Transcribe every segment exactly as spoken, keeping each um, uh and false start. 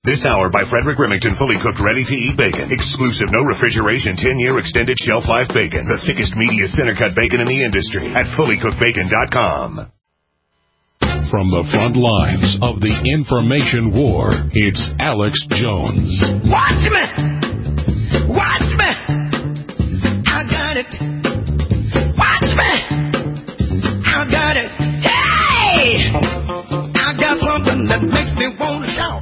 This hour by Frederick Remington, fully cooked, ready-to-eat bacon. Exclusive, no refrigeration, ten-year extended shelf life bacon. The thickest, meatiest center-cut bacon in the industry at fully cooked bacon dot com. From the front lines of the information war, it's Alex Jones. Watch me! Watch me! I got it. Watch me! I got it. Hey! I got something that makes me want to shout.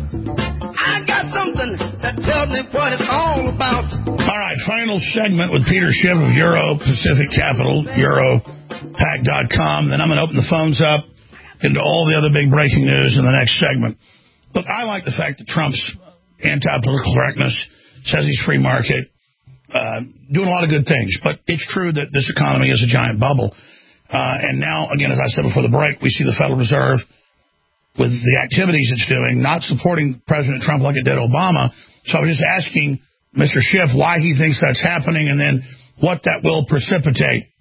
I got something that tells me what it's all about. All right, final segment with Peter Schiff of Euro Pacific Capital, Euro Pac dot com. Then I'm going to open the phones up into all the other big breaking news in the next segment. Look, I like the fact that Trump's anti-political correctness says he's free market, uh, doing a lot of good things. But it's true that this economy is a giant bubble. Uh, and now, again, as I said before the break, we see the Federal Reserve with the activities it's doing, not supporting President Trump like it did Obama. So I was just asking Mister Schiff why he thinks that's happening and then what that will precipitate.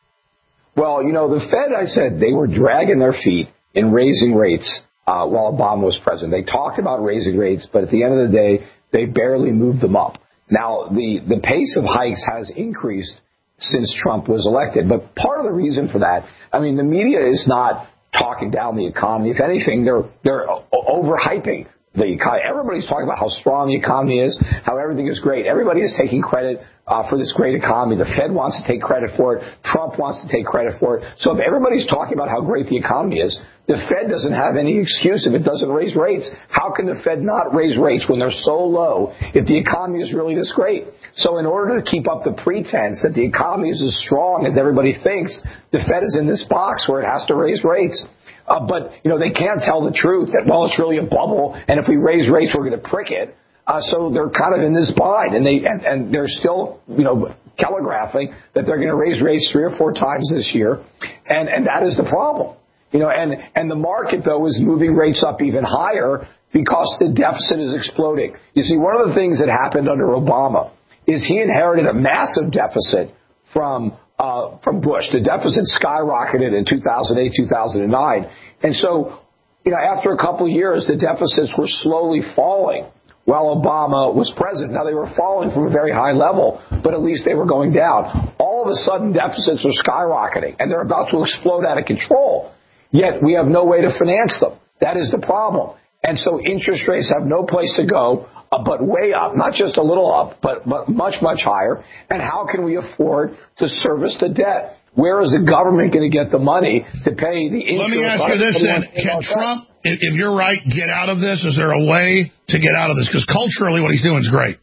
Well, you know, the Fed, I said, they were dragging their feet in raising rates uh, while Obama was president. They talked about raising rates, but at the end of the day, they barely moved them up. Now, the, the pace of hikes has increased since Trump was elected. But part of the reason for that, I mean, the media is not talking down the economy. If anything, they're they're overhyping the economy. Everybody's talking about how strong the economy is, how everything is great. Everybody is taking credit uh, for this great economy. The Fed wants to take credit for it. Trump wants to take credit for it. So if everybody's talking about how great the economy is, the Fed doesn't have any excuse if it doesn't raise rates. How can the Fed not raise rates when they're so low if the economy is really this great? So in order to keep up the pretense that the economy is as strong as everybody thinks, the Fed is in this box where it has to raise rates. Uh, but, you know, they can't tell the truth that, well, it's really a bubble, and if we raise rates, we're going to prick it. Uh, so they're kind of in this bind, and, they, and, and they're still, you know, telegraphing that they're going to raise rates three or four times this year, and, and that is the problem. You know, and, and the market, though, is moving rates up even higher because the deficit is exploding. You see, one of the things that happened under Obama is he inherited a massive deficit from Uh, from Bush. The deficit skyrocketed in two thousand eight, two thousand nine. And so, you know, after a couple of years, the deficits were slowly falling while Obama was president. Now, they were falling from a very high level, but at least they were going down. All of a sudden, deficits are skyrocketing, and they're about to explode out of control. Yet, we have no way to finance them. That is the problem. And so interest rates have no place to go uh, but way up, not just a little up, but, but much, much higher. And how can we afford to service the debt? Where is the government going to get the money to pay the interest? Let me ask you this then. Can Trump, if, if you're right, get out of this? Is there a way to get out of this? Because culturally what he's doing is great.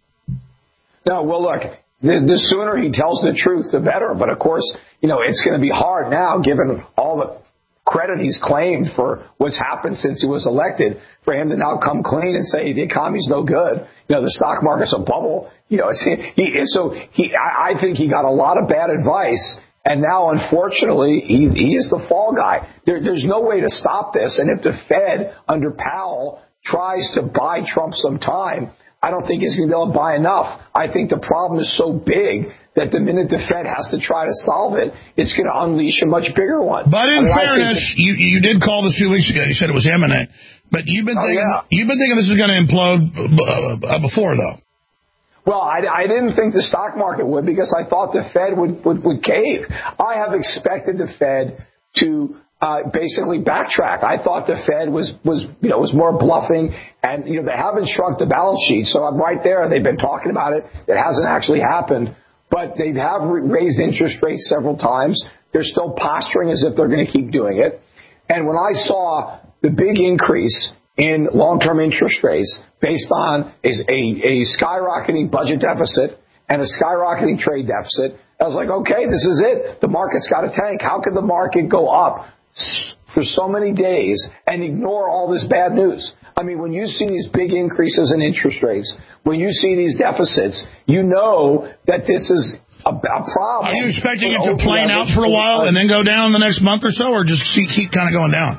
No, well, look, the, the sooner he tells the truth, the better. But, of course, you know, it's going to be hard now, given all the credit he's claimed for what's happened since he was elected, for him to now come clean and say the economy's no good. You know, the stock market's a bubble. You know, it's, he, so he, I, I think he got a lot of bad advice, and now, unfortunately, he, he is the fall guy. There, there's no way to stop this, and if the Fed under Powell tries to buy Trump some time, I don't think he's going to be able to buy enough. I think the problem is so big that the minute the Fed has to try to solve it, it's going to unleash a much bigger one. But in I mean, fairness, that, you you did call this two weeks ago. You said it was imminent. But you've been oh, thinking yeah. you've been thinking this is going to implode uh, before, though. Well, I, I didn't think the stock market would because I thought the Fed would, would, would cave. I have expected the Fed to uh, basically backtrack. I thought the Fed was, was, you know, was more bluffing, and, you know, they haven't shrunk the balance sheet. So I'm right there. They've been talking about it. It hasn't actually happened, but they have raised interest rates several times. They're still posturing as if they're going to keep doing it. And when I saw the big increase in long-term interest rates based on a, a, a skyrocketing budget deficit and a skyrocketing trade deficit, I was like, okay, this is it. The market's got to tank. How can the market go up for so many days and ignore all this bad news? I mean, when you see these big increases in interest rates, when you see these deficits, you know that this is a, a problem. Are you expecting it to plane out for a while and then go down the next month or so, or just keep, keep kind of going down?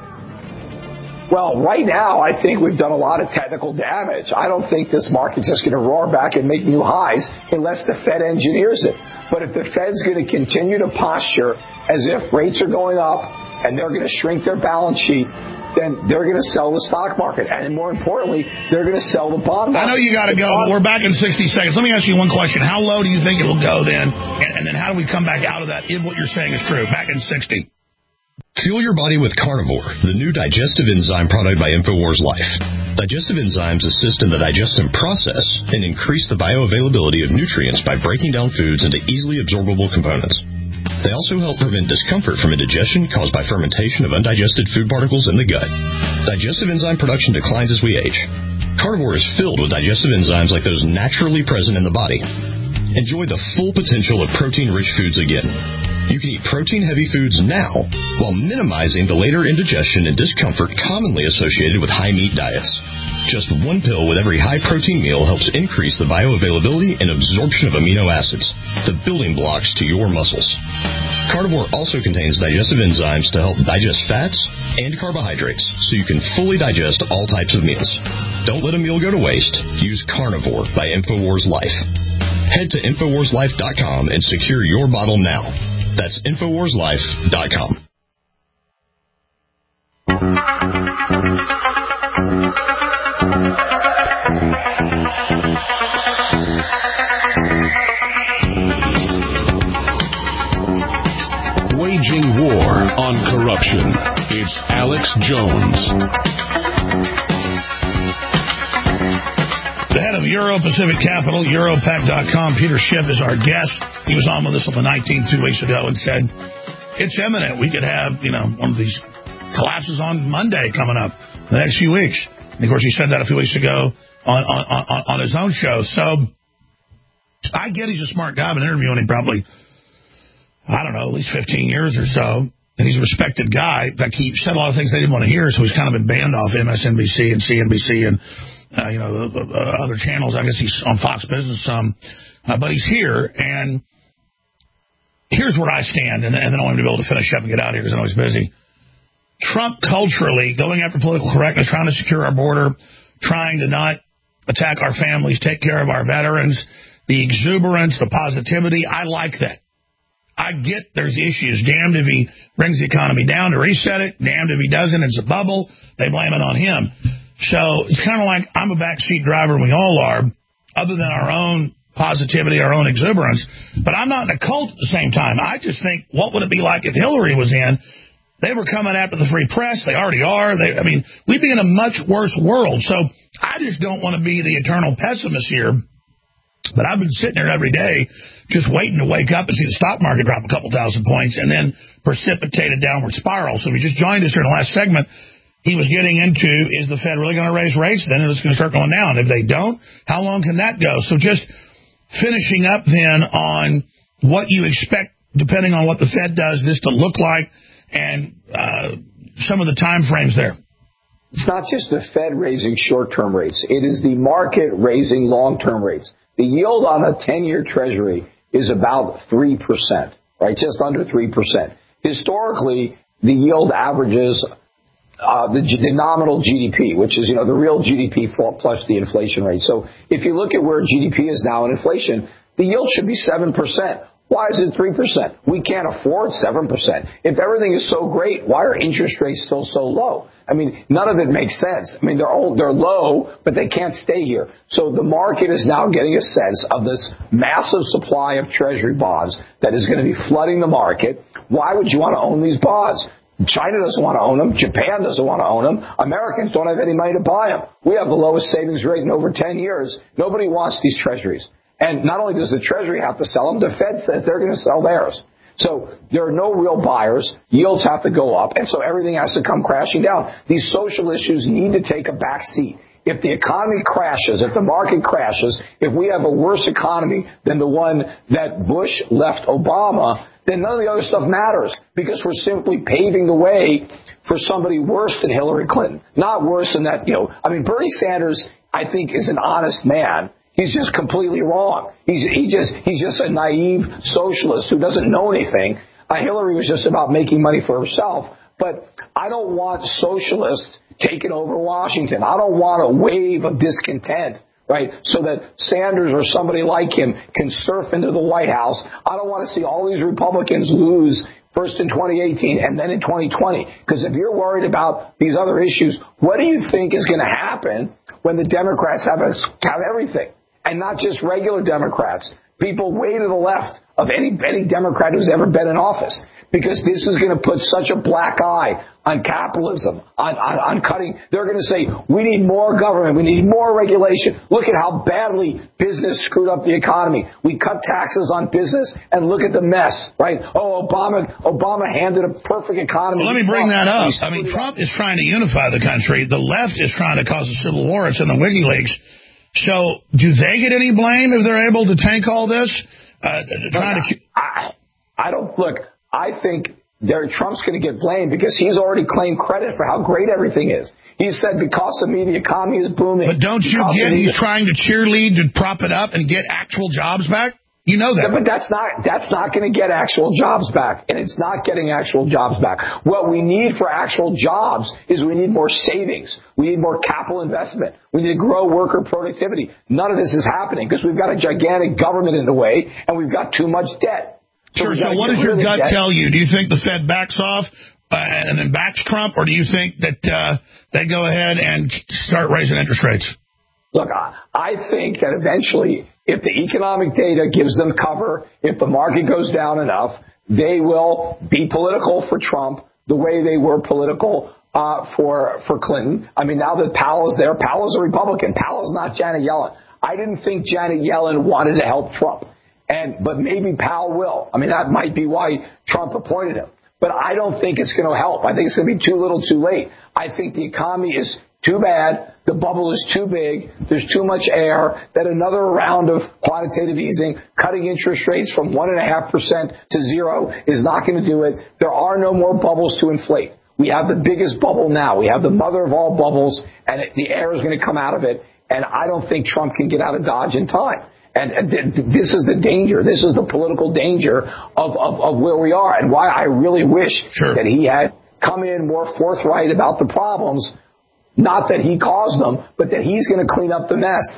Well, right now, I think we've done a lot of technical damage. I don't think this market's just going to roar back and make new highs unless the Fed engineers it. But if the Fed's going to continue to posture as if rates are going up and they're going to shrink their balance sheet, then they're going to sell the stock market. And more importantly, they're going to sell the bond market. I know you got to go. We're back in sixty seconds. Let me ask you one question. How low do you think it'll go then? And, and then how do we come back out of that if what you're saying is true? Back in sixty. Fuel your body with Carnivore, the new digestive enzyme product by InfoWars Life. Digestive enzymes assist in the digestion process and increase the bioavailability of nutrients by breaking down foods into easily absorbable components. They also help prevent discomfort from indigestion caused by fermentation of undigested food particles in the gut. Digestive enzyme production declines as we age. Carnivore is filled with digestive enzymes like those naturally present in the body. Enjoy the full potential of protein-rich foods again. You can eat protein-heavy foods now while minimizing the later indigestion and discomfort commonly associated with high-meat diets. Just one pill with every high-protein meal helps increase the bioavailability and absorption of amino acids, the building blocks to your muscles. Carnivore also contains digestive enzymes to help digest fats and carbohydrates so you can fully digest all types of meals. Don't let a meal go to waste. Use Carnivore by InfoWars Life. Head to InfoWars Life dot com and secure your bottle now. That's InfoWars Life dot com. Waging war on corruption. It's Alex Jones. The head of Euro Pacific Capital, Europac dot com, Peter Schiff, is our guest. He was on with us on the nineteenth two weeks ago and said, it's imminent. We could have, you know, one of these collapses on Monday coming up the next few weeks. And, of course, he said that a few weeks ago on, on, on, on his own show. So I get he's a smart guy. I've been interviewing him probably, I don't know, at least fifteen years or so. And he's a respected guy. In fact, he said a lot of things they didn't want to hear, so he's kind of been banned off M S N B C and C N B C and Uh, you know, uh, other channels. I guess he's on Fox Business some, uh, but he's here. And here's where I stand, and, and then I want him to be able to finish up and get out of here because I know he's busy. Trump culturally going after political correctness, trying to secure our border, trying to not attack our families, take care of our veterans, the exuberance, the positivity. I like that. I get there's issues. Damned if he brings the economy down to reset it. Damned if he doesn't. It's a bubble. They blame it on him. So it's kind of like I'm a backseat driver, and we all are, other than our own positivity, our own exuberance. But I'm not in a cult at the same time. I just think, what would it be like if Hillary was in? They were coming after the free press. They already are. They, I mean, we'd be in a much worse world. So I just don't want to be the eternal pessimist here. But I've been sitting there every day just waiting to wake up and see the stock market drop a couple thousand points and then precipitate a downward spiral. So if you just joined us during the last segment, he was getting into, is the Fed really going to raise rates? Then it's going to start going down. If they don't, how long can that go? So just finishing up then on what you expect, depending on what the Fed does, this to look like, and uh, some of the time frames there. It's not just the Fed raising short-term rates. It is the market raising long-term rates. The yield on a ten-year Treasury is about three percent, right? Just under three percent. Historically, the yield averages Uh, the, the nominal G D P, which is, you know, the real G D P plus the inflation rate. So if you look at where G D P is now in inflation, the yield should be seven percent. Why is it three percent? We can't afford seven percent. If everything is so great, why are interest rates still so low? I mean, none of it makes sense. I mean, they're all, they're low, but they can't stay here. So the market is now getting a sense of this massive supply of Treasury bonds that is going to be flooding the market. Why would you want to own these bonds? China doesn't want to own them. Japan doesn't want to own them. Americans don't have any money to buy them. We have the lowest savings rate in over ten years. Nobody wants these treasuries. And not only does the Treasury have to sell them, the Fed says they're going to sell theirs. So there are no real buyers. Yields have to go up. And so everything has to come crashing down. These social issues need to take a back seat. If the economy crashes, if the market crashes, if we have a worse economy than the one that Bush left Obama, then none of the other stuff matters because we're simply paving the way for somebody worse than Hillary Clinton. Not worse than that, you know. I mean, Bernie Sanders, I think, is an honest man. He's just completely wrong. He's he just he's just a naive socialist who doesn't know anything. Uh, Hillary was just about making money for herself. But I don't want socialists taking over Washington. I don't want a wave of discontent, right, so that Sanders or somebody like him can surf into the White House. I don't want to see all these Republicans lose first in twenty eighteen and then in twenty twenty. Because if you're worried about these other issues, what do you think is going to happen when the Democrats have, a, have everything? And not just regular Democrats, people way to the left of any, any Democrat who's ever been in office. Because this is going to put such a black eye on capitalism, on, on, on cutting. They're going to say, we need more government. We need more regulation. Look at how badly business screwed up the economy. We cut taxes on business, and look at the mess, right? Oh, Obama Obama handed a perfect economy. Well, let me bring that up. I mean, Trump is trying to unify the country. The left is trying to cause a civil war. It's in the WikiLeaks. So do they get any blame if they're able to tank all this? Uh, trying to... I, I don't... Look... I think Trump's going to get blamed because he's already claimed credit for how great everything is. He said, because of me, the economy is booming. But don't you get he's trying to cheerlead to prop it up and get actual jobs back? You know that. Yeah, but that's not that's not going to get actual jobs back, and it's not getting actual jobs back. What we need for actual jobs is we need more savings. We need more capital investment. We need to grow worker productivity. None of this is happening because we've got a gigantic government in the way, and we've got too much debt. Sure, so what does your gut tell you? Do you think the Fed backs off uh, and then backs Trump, or do you think that uh, they go ahead and start raising interest rates? Look, I think that eventually, if the economic data gives them cover, if the market goes down enough, they will be political for Trump the way they were political uh, for for Clinton. I mean, now that Powell's there, Powell's a Republican. Powell's not Janet Yellen. I didn't think Janet Yellen wanted to help Trump. And, but maybe Powell will. I mean, that might be why Trump appointed him. But I don't think it's going to help. I think it's going to be too little too late. I think the economy is too bad. The bubble is too big. There's too much air. That another round of quantitative easing, cutting interest rates from one and a half percent to zero is not going to do it. There are no more bubbles to inflate. We have the biggest bubble now. We have the mother of all bubbles, and the air is going to come out of it. And I don't think Trump can get out of Dodge in time. And this is the danger. This is the political danger of, of, of where we are, and why I really wish sure. that he had come in more forthright about the problems, not that he caused them, but that he's going to clean up the mess.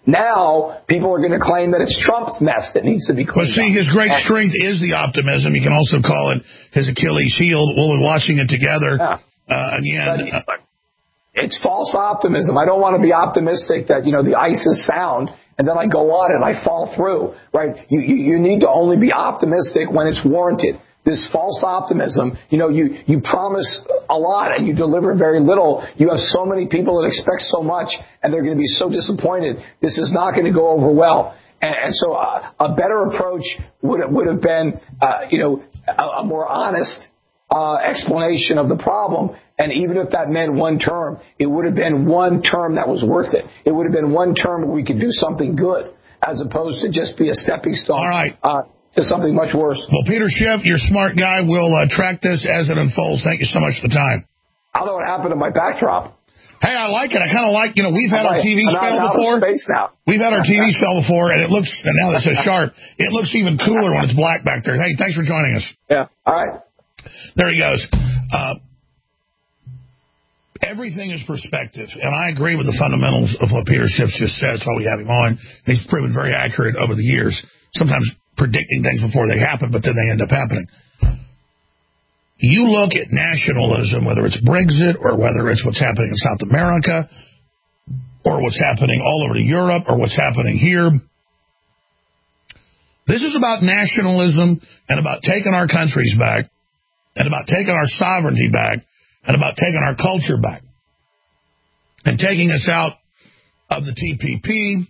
Now, people are going to claim that it's Trump's mess that needs to be cleaned up. Well, see, his great and, strength is the optimism. You can also call it his Achilles heel. We'll be watching it together yeah. uh, again. But, it's false optimism. I don't want to be optimistic that, you know, the ice is sound, and then I go on and I fall through, right? You, you, you need to only be optimistic when it's warranted. This false optimism, you know, you, you promise a lot and you deliver very little. You have so many people that expect so much, and they're going to be so disappointed. This is not going to go over well. And, and so uh, a better approach would, would have been, uh, you know, a, a more honest Uh, explanation of the problem. And even if that meant one term, it would have been one term that was worth it. It would have been one term where we could do something good, as opposed to just be a stepping stone All right. uh, to something much worse. Well, Peter Schiff, you're a smart guy. We'll uh, track this as it unfolds. Thank you so much for the time. I don't know what happened to my backdrop. Hey, I like it. I kind of like, you know, we've had I'm our like, T V I'm spell out before. Of space now. We've had our T V spell before, and it looks, and now that it says sharp, it looks even cooler when it's black back there. Hey, thanks for joining us. Yeah. All right. There he goes. Uh, everything is perspective, and I agree with the fundamentals of what Peter Schiff just said. That's why we have him on. He's proven very accurate over the years, sometimes predicting things before they happen, but then they end up happening. You look at nationalism, whether it's Brexit or whether it's what's happening in South America or what's happening all over to Europe or what's happening here. This is about nationalism and about taking our countries back, and about taking our sovereignty back, and about taking our culture back, and taking us out of the T P P.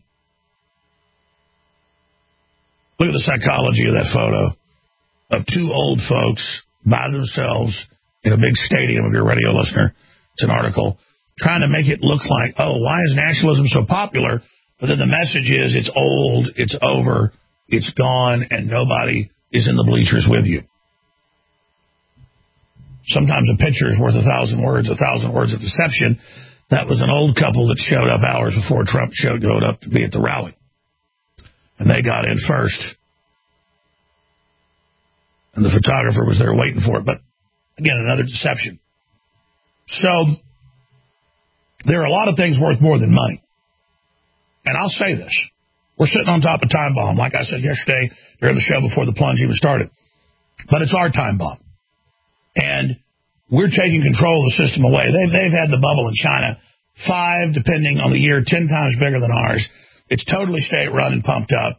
Look at the psychology of that photo of two old folks by themselves in a big stadium, if you're a radio listener. It's an article trying to make it look like, oh, why is nationalism so popular? But then the message is it's old, it's over, it's gone, and nobody is in the bleachers with you. Sometimes a picture is worth a thousand words, a thousand words of deception. That was an old couple that showed up hours before Trump showed up to be at the rally. And they got in first. And the photographer was there waiting for it. But, again, another deception. So, there are a lot of things worth more than money. And I'll say this. We're sitting on top of Time Bomb, like I said yesterday during the show before the plunge even started. But it's our time bomb. And we're taking control of the system away. They've, they've had the bubble in China, five, depending on the year, ten times bigger than ours. It's totally state-run and pumped up.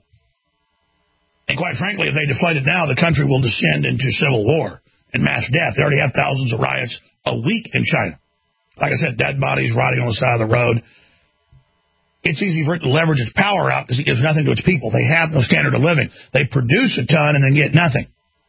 And quite frankly, if they deflate it now, the country will descend into civil war and mass death. They already have thousands of riots a week in China. Like I said, dead bodies rotting on the side of the road. It's easy for it to leverage its power out because it gives nothing to its people. They have no standard of living. They produce a ton and then get nothing.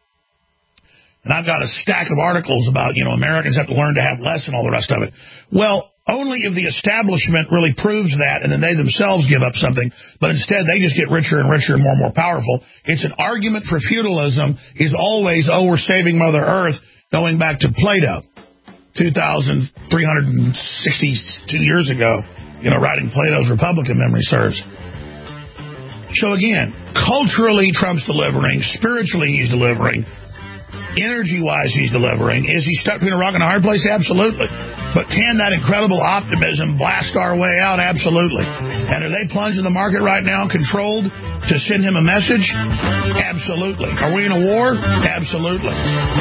And I've got a stack of articles about, you know, Americans have to learn to have less and all the rest of it. Well, only if the establishment really proves that and then they themselves give up something. But instead, they just get richer and richer and more and more powerful. It's an argument for feudalism is always, oh, we're saving Mother Earth, going back to Plato, two thousand three hundred sixty-two years ago. You know, writing Plato's Republic, if memory serves. So again, culturally, Trump's delivering. Spiritually, he's delivering. Energy-wise, he's delivering. Is he stuck between a rock and a hard place? Absolutely. But can that incredible optimism blast our way out? Absolutely. And are they plunging the market right now, controlled, to send him a message? Absolutely. Are we in a war? Absolutely.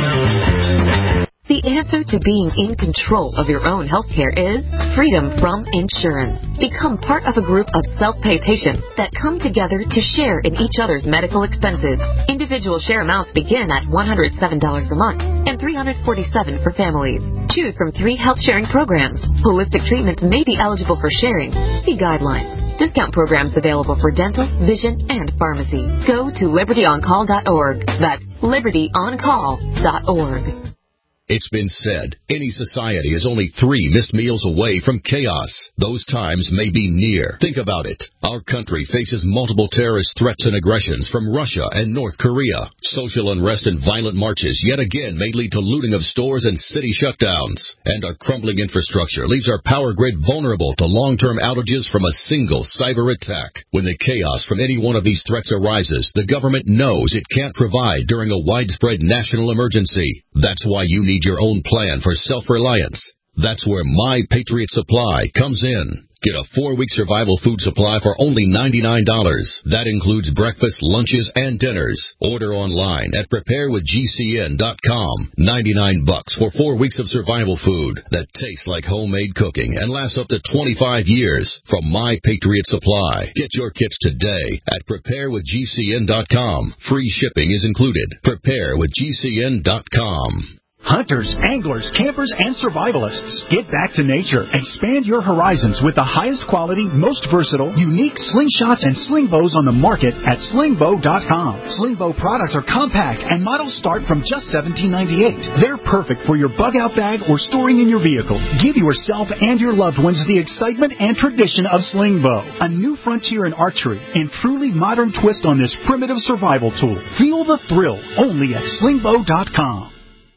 The answer to being in control of your own health care is freedom from insurance. Become part of a group of self-pay patients that come together to share in each other's medical expenses. Individual share amounts begin at one hundred seven dollars a month and three hundred forty-seven dollars for families. Choose from three health-sharing programs. Holistic treatments may be eligible for sharing. See guidelines. Discount programs available for dental, vision, and pharmacy. Go to liberty on call dot org. That's liberty on call dot org. It's been said, any society is only three missed meals away from chaos. Those times may be near. Think about it. Our country faces multiple terrorist threats and aggressions from Russia and North Korea. Social unrest and violent marches yet again may lead to looting of stores and city shutdowns. And our crumbling infrastructure leaves our power grid vulnerable to long-term outages from a single cyber attack. When the chaos from any one of these threats arises, the government knows it can't provide during a widespread national emergency. That's why you need your own plan for self-reliance. That's where My Patriot Supply comes in. Get a four-week survival food supply for only ninety-nine dollars. That includes breakfast, lunches, and dinners. Order online at prepare with G C N dot com. ninety-nine bucks for four weeks of survival food that tastes like homemade cooking and lasts up to twenty-five years from My Patriot Supply. Get your kits today at prepare with G C N dot com. Free shipping is included. prepare with G C N dot com. Hunters, anglers, campers, and survivalists. Get back to nature. Expand your horizons with the highest quality, most versatile, unique slingshots and sling bows on the market at sling bow dot com. Sling bow products are compact and models start from just seventeen ninety-eight. They're perfect for your bug out bag or storing in your vehicle. Give yourself and your loved ones the excitement and tradition of sling bow. A new frontier in archery and truly modern twist on this primitive survival tool. Feel the thrill only at sling bow dot com.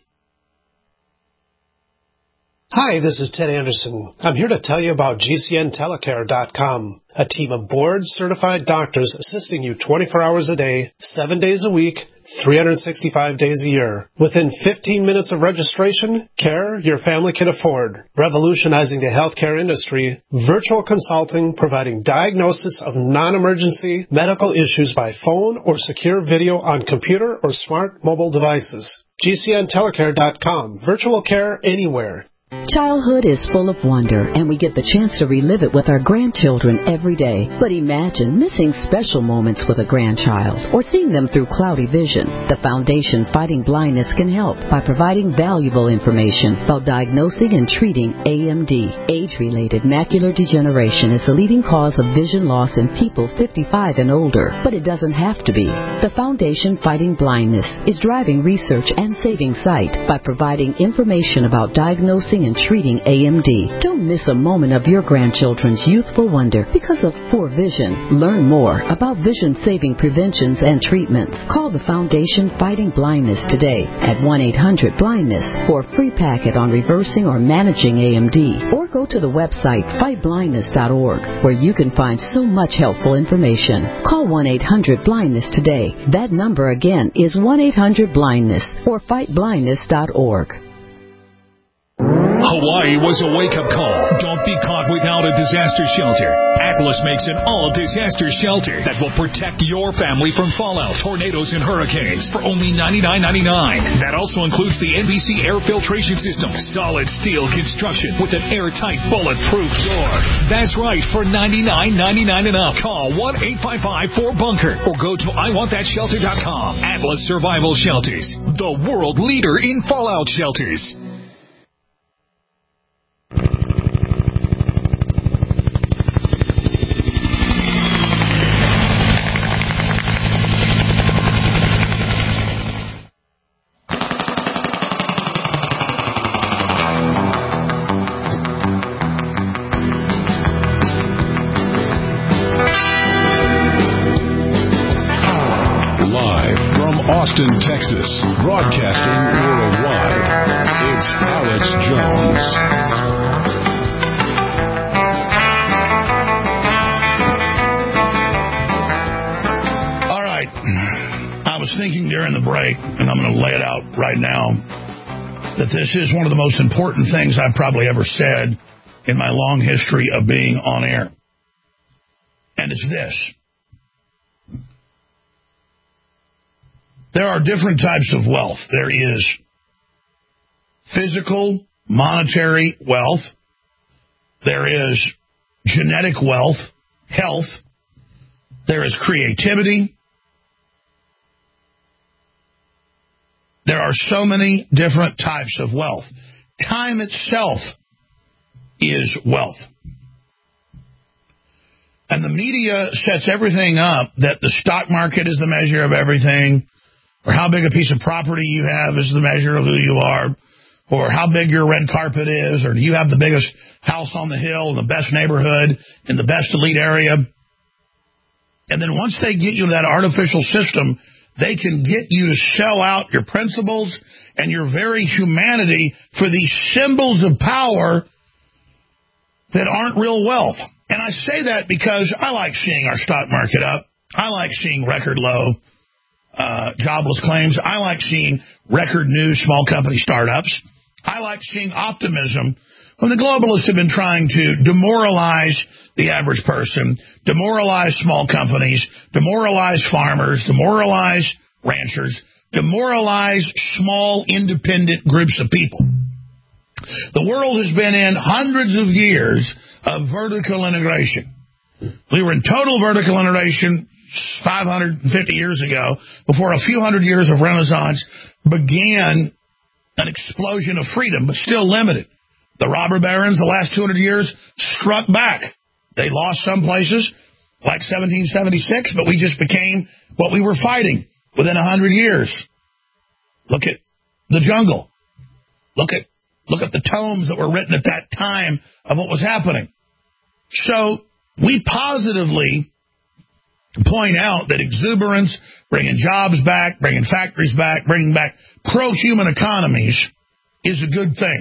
Hi, this is Ted Anderson. I'm here to tell you about G C N telecare dot com, a team of board-certified doctors assisting you twenty-four hours a day, seven days a week, three hundred sixty-five days a year. Within fifteen minutes of registration, care your family can afford. Revolutionizing the healthcare industry, virtual consulting providing diagnosis of non-emergency medical issues by phone or secure video on computer or smart mobile devices. G C N telecare dot com. Virtual care anywhere. Childhood is full of wonder, and we get the chance to relive it with our grandchildren every day. But imagine missing special moments with a grandchild or seeing them through cloudy vision. The Foundation Fighting Blindness can help by providing valuable information about diagnosing and treating A M D. Age-related macular degeneration is the leading cause of vision loss in people fifty-five and older, but it doesn't have to be. The Foundation Fighting Blindness is driving research and saving sight by providing information about diagnosing and treating A M D. Don't miss a moment of your grandchildren's youthful wonder because of poor vision. Learn more about vision-saving preventions and treatments. Call the Foundation Fighting Blindness today at one eight hundred blindness for a free packet on reversing or managing A M D. Or go to the website fight blindness dot org where you can find so much helpful information. Call one eight hundred blindness today. That number again is one eight hundred blindness or fight blindness dot org. Hawaii was a wake-up call. Don't be caught without a disaster shelter. Atlas makes an all-disaster shelter that will protect your family from fallout, tornadoes, and hurricanes for only ninety-nine ninety-nine. That also includes the N B C air filtration system, solid steel construction with an airtight, bulletproof door. That's right, for ninety-nine ninety-nine and up. Call one eight five five four bunker or go to I want that shelter dot com. Atlas Survival Shelters, the world leader in fallout shelters. Austin, Texas, broadcasting worldwide. It's Alex Jones. All right. I was thinking during the break, and I'm going to lay it out right now, that this is one of the most important things I've probably ever said in my long history of being on air. And it's this. There are different types of wealth. There is physical, monetary wealth. There is genetic wealth, health. There is creativity. There are so many different types of wealth. Time itself is wealth. And the media sets everything up that the stock market is the measure of everything, or how big a piece of property you have is the measure of who you are, or how big your red carpet is, or do you have the biggest house on the hill in the best neighborhood in the best elite area. And then once they get you to that artificial system, they can get you to sell out your principles and your very humanity for these symbols of power that aren't real wealth. And I say that because I like seeing our stock market up. I like seeing record low Uh, jobless claims. I like seeing record new small company startups. I like seeing optimism when the globalists have been trying to demoralize the average person, demoralize small companies, demoralize farmers, demoralize ranchers, demoralize small independent groups of people. The world has been in hundreds of years of vertical integration. We were in total vertical integration five hundred fifty years ago, before a few hundred years of Renaissance began an explosion of freedom, but still limited. The robber barons, the last two hundred years, struck back. They lost some places, like seventeen seventy-six, but we just became what we were fighting within one hundred years. Look at the jungle. Look at, look at the tomes that were written at that time of what was happening. So we positively point out that exuberance, bringing jobs back, bringing factories back, bringing back pro-human economies is a good thing.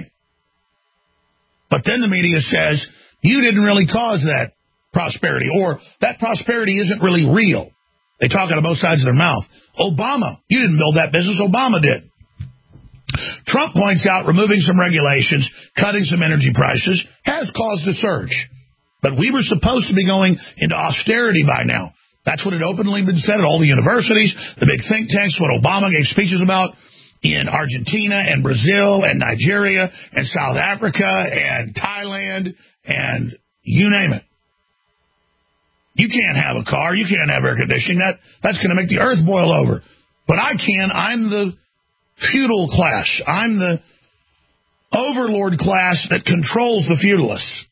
But then the media says, you didn't really cause that prosperity, or that prosperity isn't really real. They talk out of both sides of their mouth. Obama, you didn't build that business, Obama did. Trump points out removing some regulations, cutting some energy prices, has caused a surge. But we were supposed to be going into austerity by now. That's what had openly been said at all the universities, the big think tanks, what Obama gave speeches about in Argentina and Brazil and Nigeria and South Africa and Thailand and you name it. You can't have a car. You can't have air conditioning. That, that's going to make the earth boil over. But I can. I'm the feudal class. I'm the overlord class that controls the feudalists.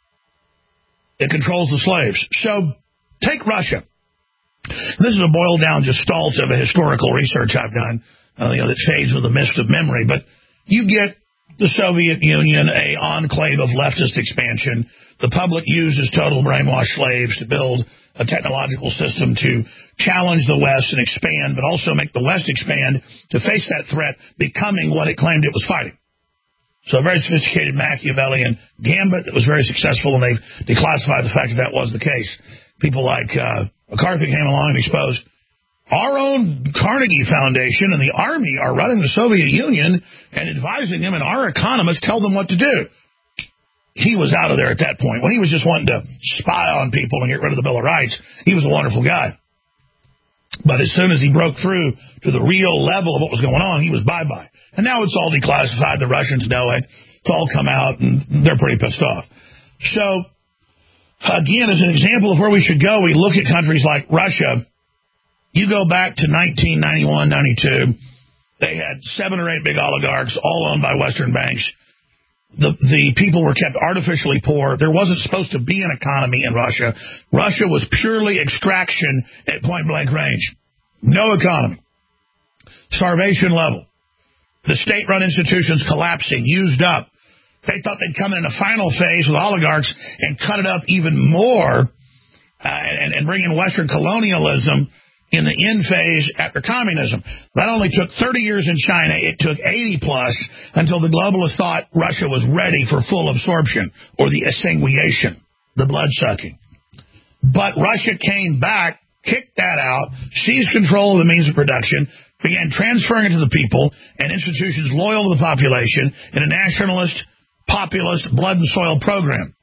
It controls the slaves. So take Russia. This is a boiled down gestalt of a historical research I've done, uh, you know, that fades with the mist of memory. But you get the Soviet Union, a enclave of leftist expansion. The public uses total brainwashed slaves to build a technological system to challenge the West and expand, but also make the West expand to face that threat, becoming what it claimed it was fighting. So a very sophisticated Machiavellian gambit that was very successful, and they've declassified the fact that that was the case. People like uh, McCarthy came along and exposed Our own Carnegie Foundation and the Army are running the Soviet Union and advising them, and our economists tell them what to do. He was out of there at that point. When he was just wanting to spy on people and get rid of the Bill of Rights, he was a wonderful guy. But as soon as he broke through to the real level of what was going on, he was bye-bye. And now it's all declassified. The Russians know it. It's all come out, and they're pretty pissed off. So, again, as an example of where we should go, we look at countries like Russia. You go back to nineteen ninety-one, ninety-two, they had seven or eight big oligarchs, all owned by Western banks. The the people were kept artificially poor. There wasn't supposed to be an economy in Russia. Russia was purely extraction at point-blank range. No economy. Starvation level. The state-run institutions collapsing, used up. They thought they'd come in a final phase with oligarchs and cut it up even more uh, and, and bring in Western colonialism in the end phase after communism. That only took thirty years in China. It took eighty plus until the globalists thought Russia was ready for full absorption, or the assanguation, the blood-sucking. But Russia came back, kicked that out, seized control of the means of production, began transferring it to the people and institutions loyal to the population in a nationalist, populist, blood and soil program.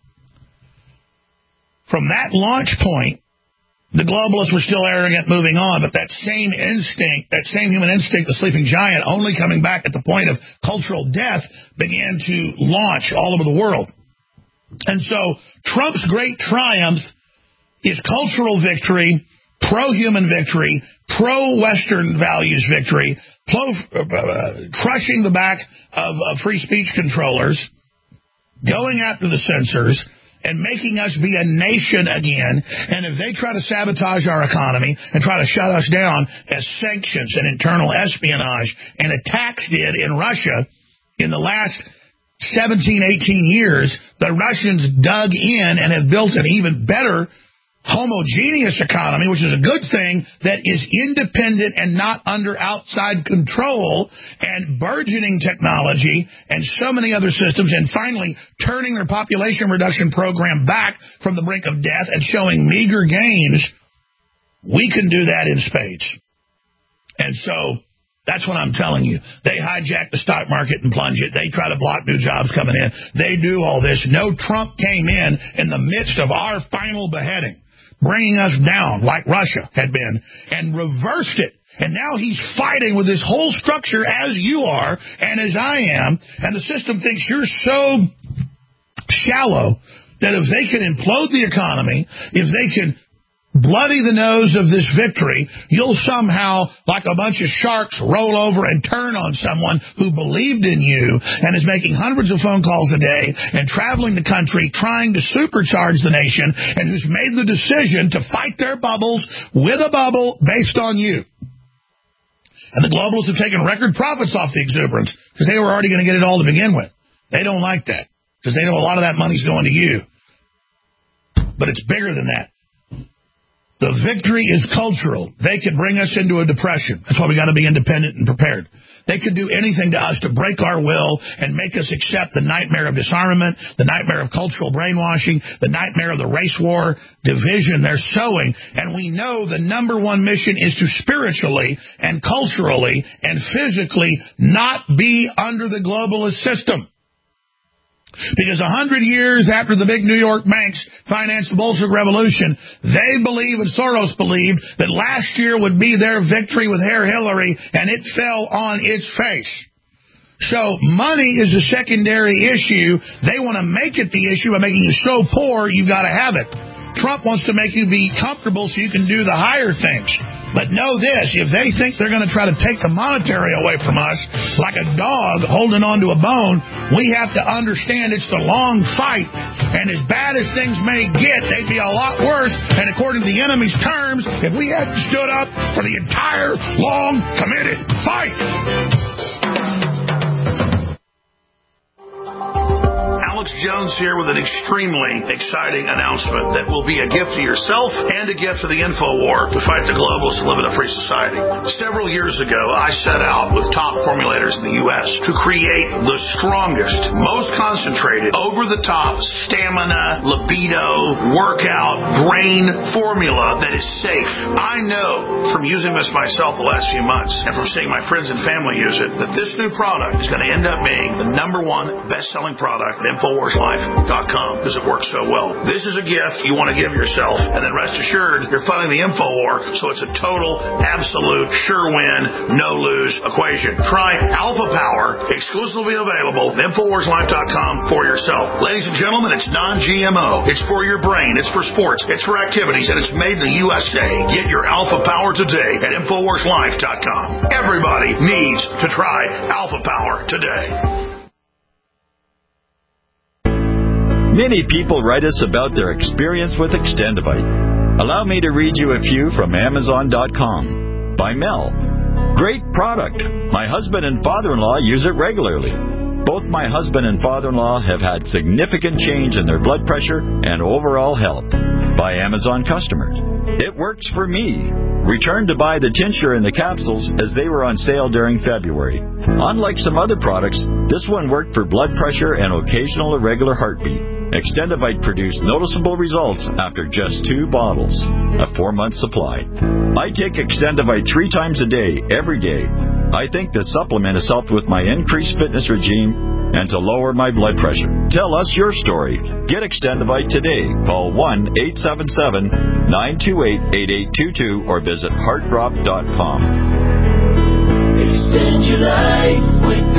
From that launch point, the globalists were still arrogant, moving on, but that same instinct, that same human instinct, the sleeping giant, only coming back at the point of cultural death, began to launch all over the world. And so Trump's great triumph is cultural victory, pro-human victory, pro-Western values victory, pro, uh, crushing the back of uh, free speech controllers, going after the censors, and making us be a nation again. And if they try to sabotage our economy and try to shut us down as sanctions and internal espionage and attacks did in Russia in the last seventeen, eighteen years, the Russians dug in and have built an even better homogeneous economy, which is a good thing, that is independent and not under outside control, and burgeoning technology and so many other systems, and finally turning their population reduction program back from the brink of death and showing meager gains. We can do that in spades. And so that's what I'm telling you. They hijack the stock market and plunge it. They try to block new jobs coming in. They do all this. No, Trump came in in the midst of our final beheading, bringing us down like Russia had been, and reversed it. And now he's fighting with this whole structure as you are and as I am, and the system thinks you're so shallow that if they can implode the economy, if they can bloody the nose of this victory, you'll somehow, like a bunch of sharks, roll over and turn on someone who believed in you and is making hundreds of phone calls a day and traveling the country trying to supercharge the nation, and who's made the decision to fight their bubbles with a bubble based on you. And the globalists have taken record profits off the exuberance because they were already going to get it all to begin with. They don't like that because they know a lot of that money's going to you. But it's bigger than that. The victory is cultural. They could bring us into a depression. That's why we got to be independent and prepared. They could do anything to us to break our will and make us accept the nightmare of disarmament, the nightmare of cultural brainwashing, the nightmare of the race war division they're sowing. And we know the number one mission is to spiritually and culturally and physically not be under the globalist system. Because a hundred years after the big New York banks financed the Bolshevik Revolution, they believe, and Soros believed, that last year would be their victory with Herr Hillary, and it fell on its face. So money is a secondary issue. They want to make it the issue by making you so poor you've got to have it. Trump wants to make you be comfortable so you can do the higher things. But know this, if they think they're going to try to take the monetary away from us like a dog holding onto a bone, we have to understand it's the long fight. And as bad as things may get, they'd be a lot worse. And according to the enemy's terms, if we hadn't stood up for the entire long, committed fight. Alex Jones here with an extremely exciting announcement that will be a gift to yourself and a gift to the InfoWar to fight the globalists and live in a free society. Several years ago, I set out with top formulators in the U S to create the strongest, most concentrated, over-the-top stamina, libido, workout, brain formula that is safe. I know from using this myself the last few months and from seeing my friends and family use it that this new product is going to end up being the number one best-selling product at Infowars Life dot com because it works so well. This is a gift you want to give yourself, and then rest assured you're funding the InfoWar, so it's a total, absolute, sure-win, no-lose equation. Try Alpha Power, exclusively available at Infowars Life dot com for yourself. Ladies and gentlemen, it's non-G M O. It's for your brain. It's for sports. It's for activities, and it's made in the U S A. Get your Alpha Power today at Infowars Life dot com. Everybody needs to try Alpha Power today. Many people write us about their experience with Extendivite. Allow me to read you a few from Amazon dot com. By Mel. Great product. My husband and father-in-law use it regularly. Both my husband and father-in-law have had significant change in their blood pressure and overall health. By Amazon customers. It works for me. Returned to buy the tincture and the capsules as they were on sale during February. Unlike some other products, this one worked for blood pressure and occasional irregular heartbeat. Extendivite produced noticeable results after just two bottles, a four-month supply. I take Extendivite three times a day, every day. I think the supplement has helped with my increased fitness regime and to lower my blood pressure. Tell us your story. Get Extendivite today. Call one eight seven seven, nine two eight, eight eight two two or visit heart drop dot com. Extend your life with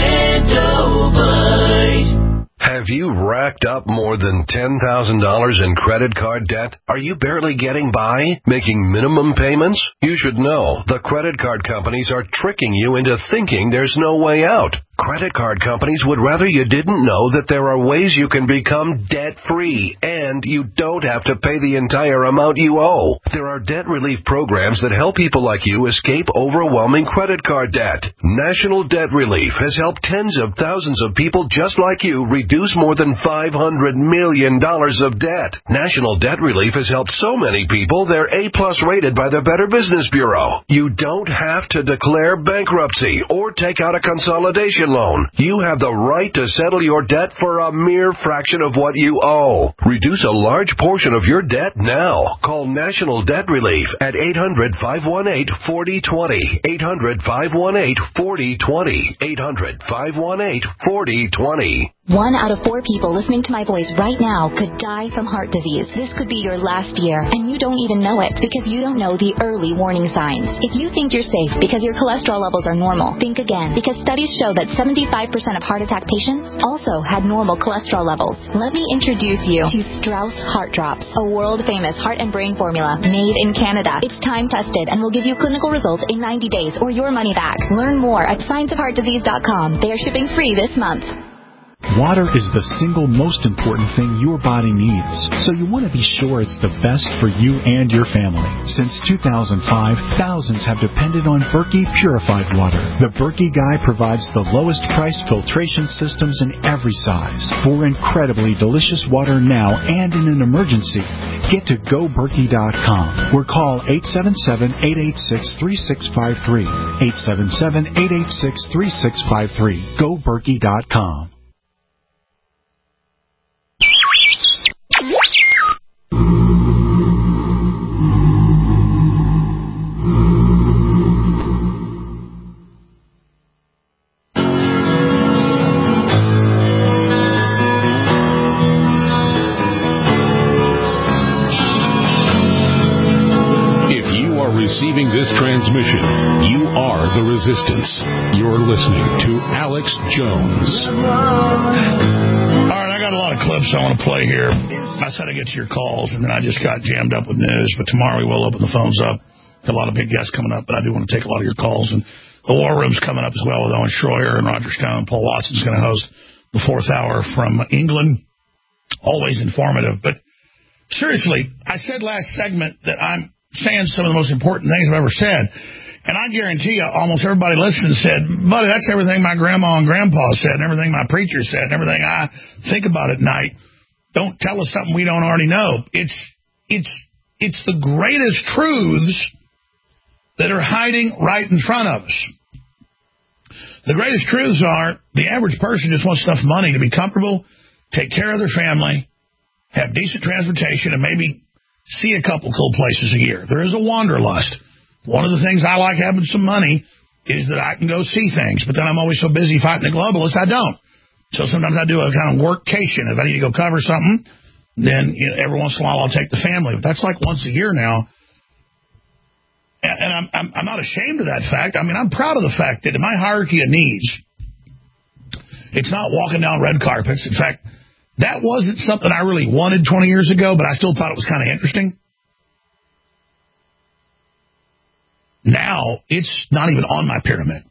Extendivite. Have you racked up more than ten thousand dollars in credit card debt? Are you barely getting by, making minimum payments? You should know the credit card companies are tricking you into thinking there's no way out. Credit card companies would rather you didn't know that there are ways you can become debt-free and you don't have to pay the entire amount you owe. There are debt relief programs that help people like you escape overwhelming credit card debt. National Debt Relief has helped tens of thousands of people just like you reduce more than five hundred million dollars of debt. National Debt Relief has helped so many people they're A-plus rated by the Better Business Bureau. You don't have to declare bankruptcy or take out a consolidation loan. You have the right to settle your debt for a mere fraction of what you owe. Reduce a large portion of your debt now. Call National Debt Relief at eight hundred, five one eight, four zero two zero. eight hundred, five one eight, four zero two zero. eight hundred, five one eight, four zero two zero. One out of four people listening to my voice right now could die from heart disease. This could be your last year, and you don't even know it because you don't know the early warning signs. If you think you're safe because your cholesterol levels are normal, think again, because studies show that seventy-five percent of heart attack patients also had normal cholesterol levels. Let me introduce you to Strauss Heart Drops, a world-famous heart and brain formula made in Canada. It's time-tested and will give you clinical results in ninety days or your money back. Learn more at science of heart disease dot com. They are shipping free this month. Water is the single most important thing your body needs, so you want to be sure it's the best for you and your family. Since two thousand five, thousands have depended on Berkey purified water. The Berkey Guy provides the lowest priced filtration systems in every size. For incredibly delicious water now and in an emergency, get to go berkey dot com or call eight seven seven, eight eight six, three six five three. eight seven seven, eight eight six, three six five three. go berkey dot com. Receiving this transmission, you are the resistance. You're listening to Alex Jones. All right, I got a lot of clips I want to play here. I said I'd get to your calls, and then I just got jammed up with news. But tomorrow we will open the phones up. Got a lot of big guests coming up, but I do want to take a lot of your calls. And the War Room's coming up as well with Owen Schroyer and Roger Stone. Paul Watson's going to host the fourth hour from England. Always informative. But seriously, I said last segment that I'm saying some of the most important things I've ever said. And I guarantee you, almost everybody listening said, buddy, that's everything my grandma and grandpa said, and everything my preacher said, and everything I think about at night. Don't tell us something we don't already know. It's it's it's the greatest truths that are hiding right in front of us. The greatest truths are the average person just wants enough money to be comfortable, take care of their family, have decent transportation, and maybe see a couple cool places a year. There is a wanderlust. One of the things I like having some money is that I can go see things, but then I'm always so busy fighting the globalists, I don't. So sometimes I do a kind of workcation. If I need to go cover something, then you know, every once in a while I'll take the family. But that's like once a year now. And, and I'm, I'm I'm not ashamed of that fact. I mean, I'm proud of the fact that in my hierarchy of needs, it's not walking down red carpets. In fact, that wasn't something I really wanted twenty years ago, but I still thought it was kind of interesting. Now, it's not even on my pyramid.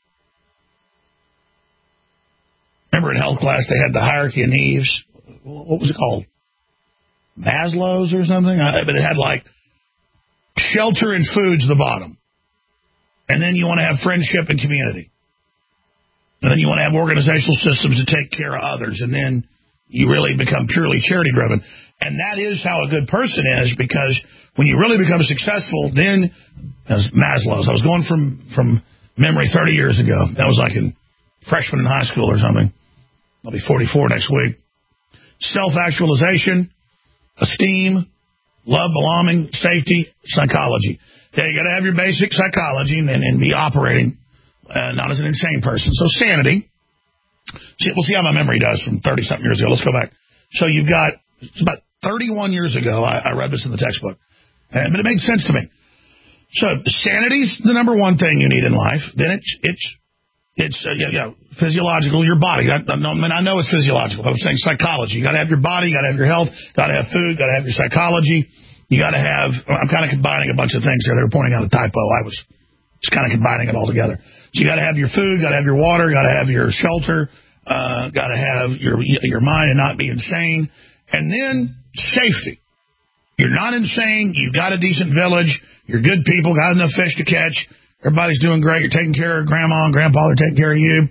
Remember in health class, they had the hierarchy of needs. What was it called? Maslow's or something? But it had like shelter and food's the bottom. And then you want to have friendship and community. And then you want to have organizational systems to take care of others. And then you really become purely charity driven. And that is how a good person is, because when you really become successful, then, as Maslow's, I was going from, from memory thirty years ago. That was like in freshman in high school or something. I'll be forty-four next week. Self-actualization, esteem, love, belonging, safety, psychology. Yeah, you got to have your basic psychology and, and be operating uh, not as an insane person. So sanity. See, we'll see how my memory does from thirty-something years ago. Let's go back. So you've got, it's about thirty-one years ago, I, I read this in the textbook. Uh, but it makes sense to me. So sanity's the number one thing you need in life. Then it's, it's, it's uh, yeah, yeah, physiological, your body. I, I, know, I mean, I know it's physiological, but I'm saying psychology. You got to have your body, you got to have your health, got to have food, got to have your psychology. You got to have, I'm kind of combining a bunch of things here. They were pointing out a typo. I was just kind of combining it all together. So you got to have your food, got to have your water, got to have your shelter, uh, got to have your your mind and not be insane. And then safety. You're not insane. You've got a decent village. You're good people, got enough fish to catch. Everybody's doing great. You're taking care of grandma and grandpa. They're taking care of you.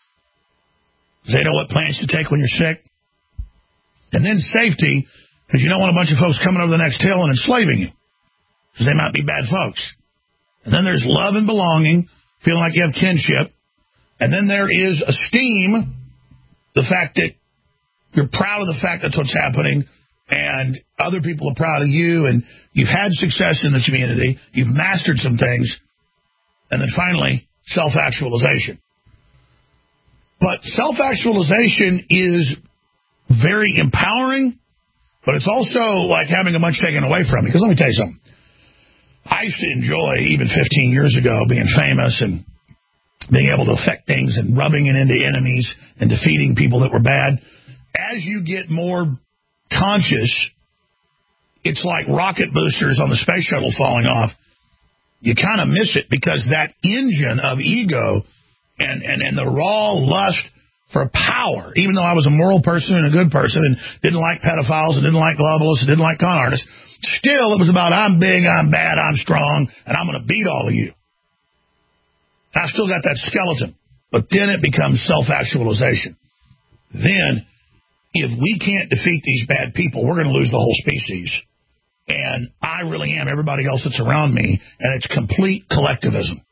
They know what plants to take when you're sick. And then safety, because you don't want a bunch of folks coming over the next hill and enslaving you, because they might be bad folks. And then there's love and belonging, feeling like you have kinship. And then there is esteem, the fact that you're proud of the fact that's what's happening, and other people are proud of you, and you've had success in the community, you've mastered some things. And then finally, self-actualization. But self-actualization is very empowering, but it's also like having a bunch taken away from you. Because let me tell you something. I used to enjoy, even fifteen years ago, being famous and being able to affect things and rubbing it into enemies and defeating people that were bad. As you get more conscious, it's like rocket boosters on the space shuttle falling off. You kind of miss it, because that engine of ego and, and, and the raw lust for power, even though I was a moral person and a good person and didn't like pedophiles and didn't like globalists and didn't like con artists, still it was about I'm big, I'm bad, I'm strong, and I'm going to beat all of you. I've still got that skeleton. But then it becomes self-actualization. Then, if we can't defeat these bad people, we're going to lose the whole species. And I really am everybody else that's around me, and it's complete collectivism.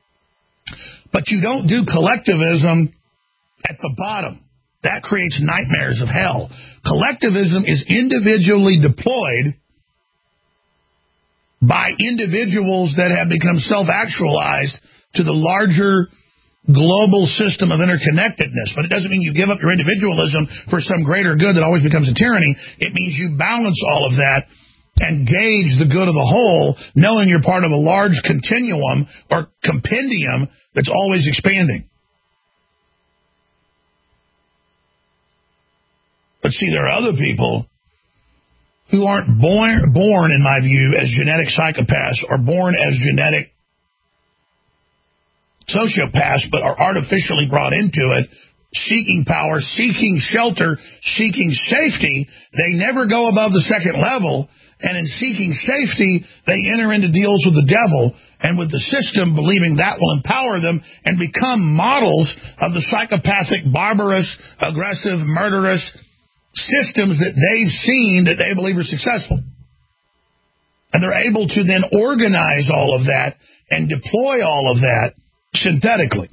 But you don't do collectivism at the bottom. That creates nightmares of hell. Collectivism is individually deployed by individuals that have become self-actualized to the larger global system of interconnectedness. But it doesn't mean you give up your individualism for some greater good that always becomes a tyranny. It means you balance all of that and gauge the good of the whole, knowing you're part of a large continuum or compendium that's always expanding. But see, there are other people who aren't born, born, in my view, as genetic psychopaths or born as genetic sociopaths, but are artificially brought into it, seeking power, seeking shelter, seeking safety. They never go above the second level, And in seeking safety, they enter into deals with the devil and with the system, believing that will empower them and become models of the psychopathic, barbarous, aggressive, murderous systems that they've seen that they believe are successful. And they're able to then organize all of that and deploy all of that synthetically.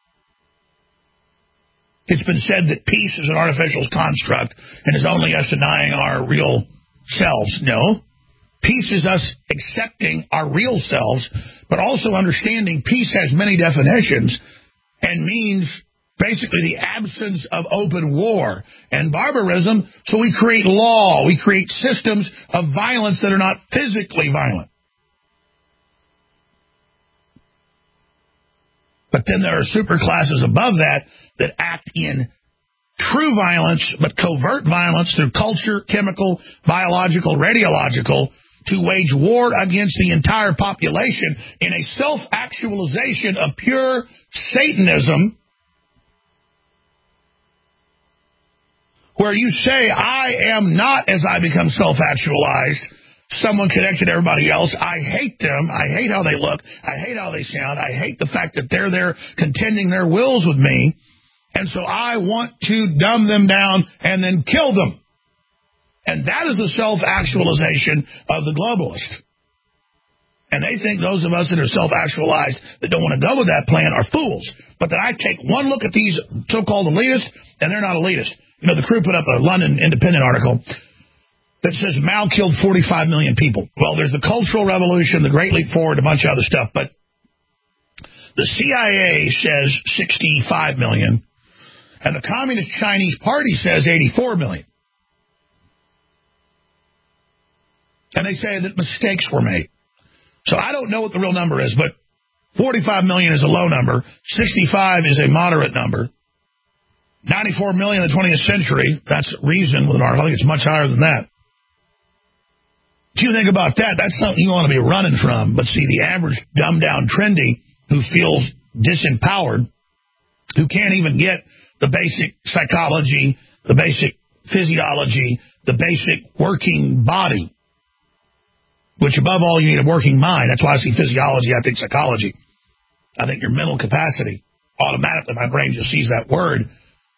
It's been said that peace is an artificial construct and is only us denying our real selves. No. Peace is us accepting our real selves, but also understanding peace has many definitions and means basically the absence of open war and barbarism. So we create law. We create systems of violence that are not physically violent. But then there are super classes above that that act in true violence, but covert violence through culture, chemical, biological, radiological, to wage war against the entire population in a self-actualization of pure Satanism, where you say, I am not, as I become self-actualized, someone connected to everybody else. I hate them. I hate how they look. I hate how they sound. I hate the fact that they're there contending their wills with me. And so I want to dumb them down and then kill them. And that is the self-actualization of the globalist. And they think those of us that are self-actualized that don't want to go with that plan are fools. But that I take one look at these so-called elitists, and they're not elitist. You know, the Crew put up a London Independent article that says Mao killed forty-five million people. Well, there's the Cultural Revolution, the Great Leap Forward, a bunch of other stuff. But the C I A says sixty-five million, and the Communist Chinese Party says eighty-four million. And they say that mistakes were made. So I don't know what the real number is, but forty-five million is a low number. sixty-five is a moderate number. ninety-four million in the twentieth century, that's reason with an article. I think it's much higher than that. If you think about that, that's something you want to be running from. But see, the average dumbed-down trendy who feels disempowered, who can't even get the basic psychology, the basic physiology, the basic working body, which above all, you need a working mind. That's why I see physiology, I think psychology. I think your mental capacity. Automatically, my brain just sees that word.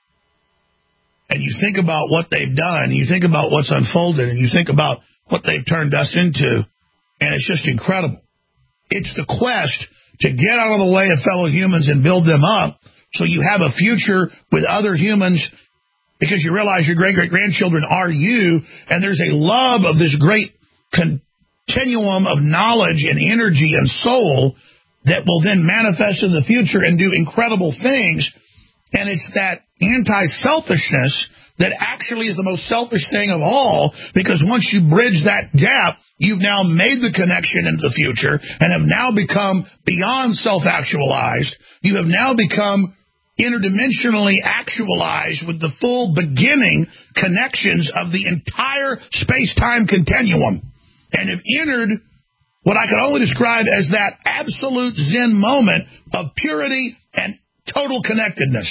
And you think about what they've done, and you think about what's unfolded, and you think about what they've turned us into, and it's just incredible. It's the quest to get out of the way of fellow humans and build them up so you have a future with other humans, because you realize your great-great-grandchildren are you, and there's a love of this great continuum of knowledge and energy and soul that will then manifest in the future and do incredible things. And it's that anti-selfishness that actually is the most selfish thing of all, because once you bridge that gap, you've now made the connection into the future and have now become beyond self-actualized. You have now become interdimensionally actualized with the full beginning connections of the entire space-time continuum, and have entered what I can only describe as that absolute Zen moment of purity and total connectedness.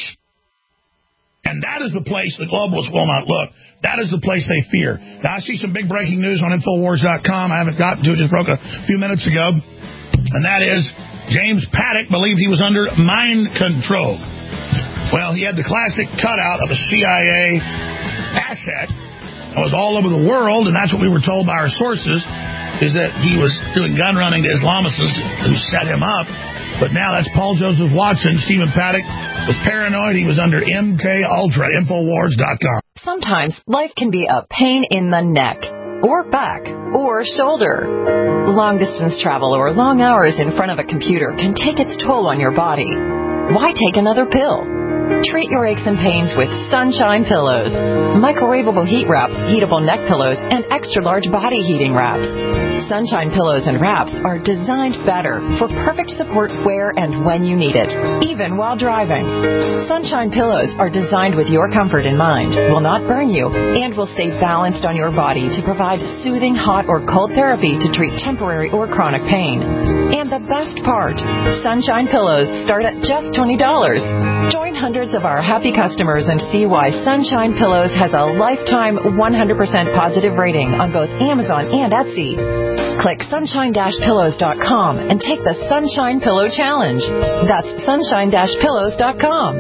And that is the place the globalists will not look. That is the place they fear. Now, I see some big breaking news on Infowars dot com. I haven't gotten to it, just broke a few minutes ago. And that is James Paddock believed he was under mind control. Well, he had the classic cutout of a C I A asset. It was all over the world, and that's what we were told by our sources, is that he was doing gun running to Islamists who set him up. But now that's Paul Joseph Watson. Stephen Paddock was paranoid. He was under M K Ultra. Infowars dot com. Sometimes life can be a pain in the neck, or back, or shoulder. Long-distance travel or long hours in front of a computer can take its toll on your body. Why take another pill? Treat your aches and pains with Sunshine Pillows. Microwavable heat wraps, heatable neck pillows, and extra-large body heating wraps. Sunshine Pillows and wraps are designed better for perfect support where and when you need it, even while driving. Sunshine Pillows are designed with your comfort in mind, will not burn you, and will stay balanced on your body to provide soothing hot or cold therapy to treat temporary or chronic pain. And the best part, Sunshine Pillows start at just twenty dollars. Join hundreds hundreds of our happy customers and see why Sunshine Pillows has a lifetime one hundred percent positive rating on both Amazon and Etsy. Click sunshine dash pillows dot com and take the Sunshine Pillow Challenge. That's sunshine dash pillows dot com.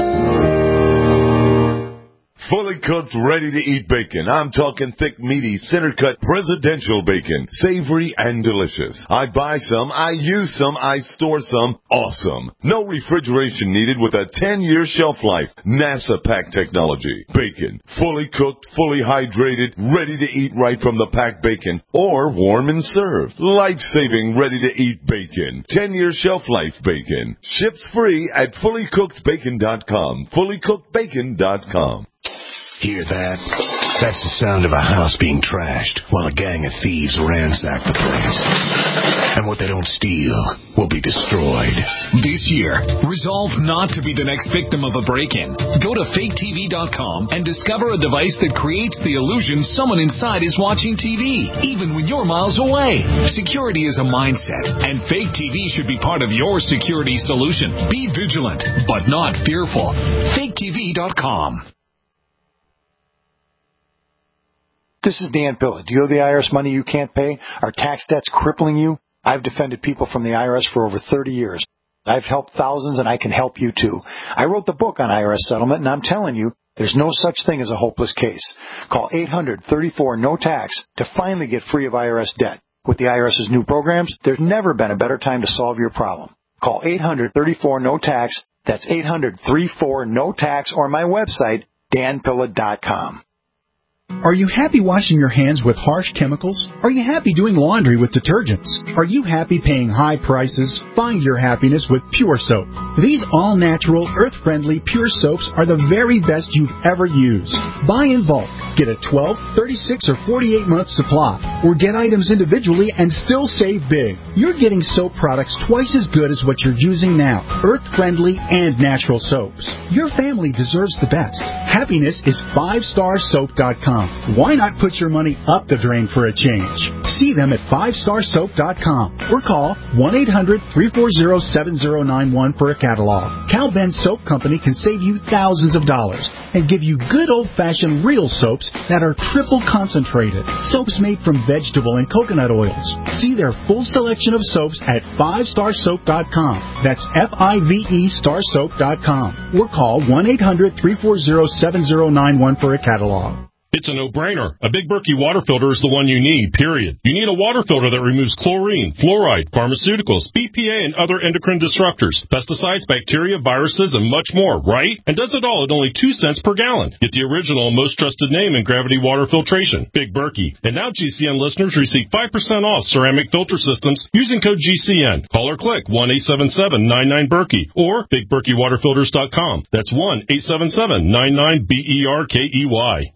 Fully cooked, ready-to-eat bacon. I'm talking thick, meaty, center-cut presidential bacon. Savory and delicious. I buy some, I use some, I store some. Awesome. No refrigeration needed with a ten-year shelf life. NASA pack technology. Bacon. Fully cooked, fully hydrated, ready to eat right from the packed bacon. Or warm and served. Life-saving, ready-to-eat bacon. ten-year shelf life bacon. Ships free at fully cooked bacon dot com. fully cooked bacon dot com. Hear that? That's the sound of a house being trashed while a gang of thieves ransack the place. And what they don't steal will be destroyed. This year, resolve not to be the next victim of a break-in. Go to fake T V dot com and discover a device that creates the illusion someone inside is watching T V, even when you're miles away. Security is a mindset, and Fake T V should be part of your security solution. Be vigilant, but not fearful. fake T V dot com. This is Dan Pilla. Do you owe the I R S money you can't pay? Are tax debts crippling you? I've defended people from the I R S for over thirty years. I've helped thousands, and I can help you, too. I wrote the book on I R S settlement, and I'm telling you, there's no such thing as a hopeless case. Call eight hundred thirty-four no tax to finally get free of I R S debt. With the IRS's new programs, there's never been a better time to solve your problem. Call eight hundred thirty-four no tax. That's eight hundred thirty-four no tax, or my website, dan pilla dot com. Are you happy washing your hands with harsh chemicals? Are you happy doing laundry with detergents? Are you happy paying high prices? Find your happiness with Pure Soap. These all-natural, earth-friendly Pure Soaps are the very best you've ever used. Buy in bulk. Get a twelve, thirty-six, or forty-eight month supply. Or get items individually and still save big. You're getting soap products twice as good as what you're using now. Earth-friendly and natural soaps. Your family deserves the best. Happiness is five star soap dot com. Why not put your money up the drain for a change? See them at five star soap dot com or call one eight hundred three four zero seven zero nine one for a catalog. Cal Ben Soap Company can save you thousands of dollars and give you good old-fashioned real soaps that are triple concentrated. Soaps made from vegetable and coconut oils. See their full selection of soaps at five star soap dot com. That's F I V E star soap dot com or call one eight hundred three four zero seven zero nine one for a catalog. It's a no-brainer. A Big Berkey water filter is the one you need, period. You need a water filter that removes chlorine, fluoride, pharmaceuticals, B P A, and other endocrine disruptors, pesticides, bacteria, viruses, and much more, right? And does it all at only two cents per gallon. Get the original and most trusted name in gravity water filtration, Big Berkey. And now G C N listeners receive five percent off ceramic filter systems using code G C N. Call or click one eight seven seven nine nine Berkey or big berkey water filters dot com. That's one eight seven seven nine nine B E R K E Y.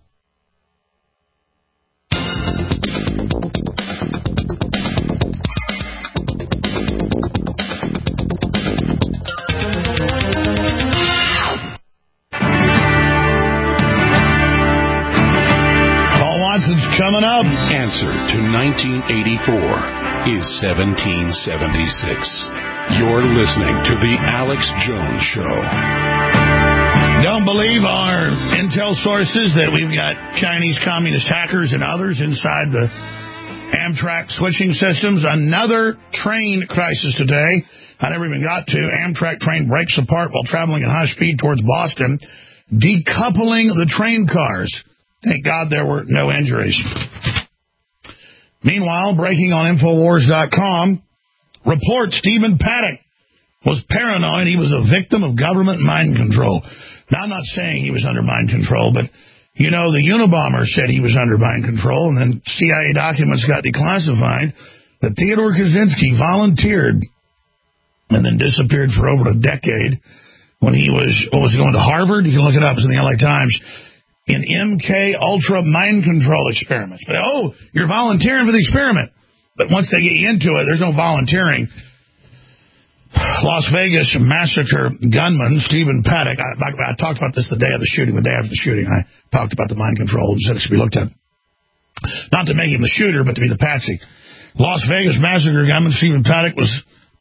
Coming up. Answer to nineteen eighty-four is seventeen seventy-six. You're listening to The Alex Jones Show. Don't believe our intel sources that we've got Chinese communist hackers and others inside the Amtrak switching systems. Another train crisis today. I never even got to. Amtrak train breaks apart while traveling at high speed towards Boston, decoupling the train cars. Thank God there were no injuries. Meanwhile, breaking on Infowars dot com, reports Stephen Paddock was paranoid he was a victim of government mind control. Now, I'm not saying he was under mind control, but, you know, the Unabomber said he was under mind control, and then C I A documents got declassified that Theodore Kaczynski volunteered and then disappeared for over a decade when he was, what was he, going to Harvard? You can look it up. It's in the L A Times. In M K Ultra mind control experiments. But, oh, you're volunteering for the experiment. But once they get you into it, there's no volunteering. Las Vegas massacre gunman Stephen Paddock. I, I, I talked about this the day of the shooting, the day after the shooting. I talked about the mind control and said it should be looked at. Not to make him the shooter, but to be the patsy. Las Vegas massacre gunman Stephen Paddock was